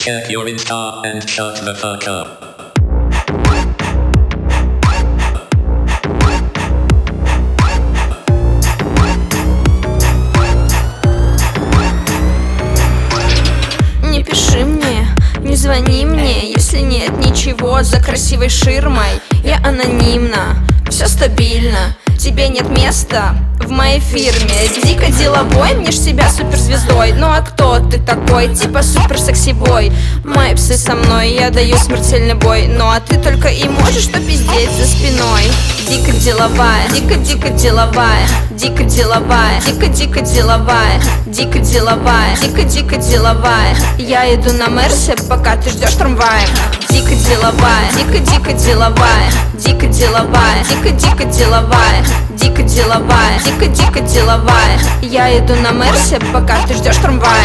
Check your Insta and shut the fuck up. Не пиши мне, не звони мне, если нет ничего за красивой ширмой. Я анонимна, все стабильно, тебе нет места в моей фирме. Дико деловой, мнешь себя суперзвездой. Ну а кто ты такой? Типа супер секси-бой. Мои псы со мной, я даю смертельный бой. Ну а ты только и можешь что пиздеть за спиной. Дико деловая, дико-дико деловая, дико деловая, дико-дико деловая, дико деловая, дико-дико деловая. Я иду на Мерсе, пока ты ждешь трамвая. Дико деловая, дико-дико деловая, дико деловая, дико-дико деловая, дико деловая, дико-дико деловая. Я иду на Мерсе, пока ты ждешь трамвая.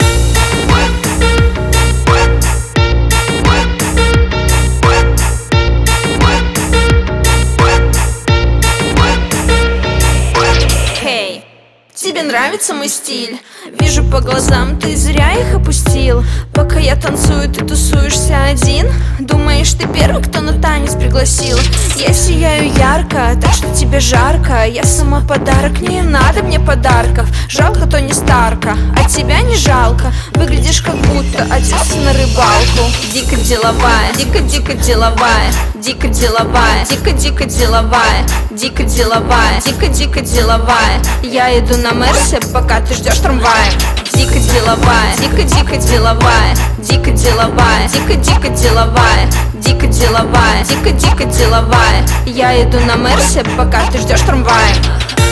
Тебе нравится мой стиль? Вижу по глазам, ты зря их опустил. Пока я танцую, ты тусуешься один. Думаешь, ты первый, кто на танец пригласил? Я сияю ярко, так что тебе жарко. Я сама подарок, не надо мне подарков. Жалко Тони Старка, а тебя не жалко. Выглядишь как будто оделся на рыбалку. Дико деловая, дико-дико деловая, дико деловая, дико-дико деловая, дико деловая, дико-дико деловая. Я иду на Мерсе, пока ты ждешь трамвая. Дико деловая, дико-дико деловая, дико деловая, дико-дико деловая, дико деловая, дико-дико деловая. Я иду на Мерсе, пока ты ждешь трамвая.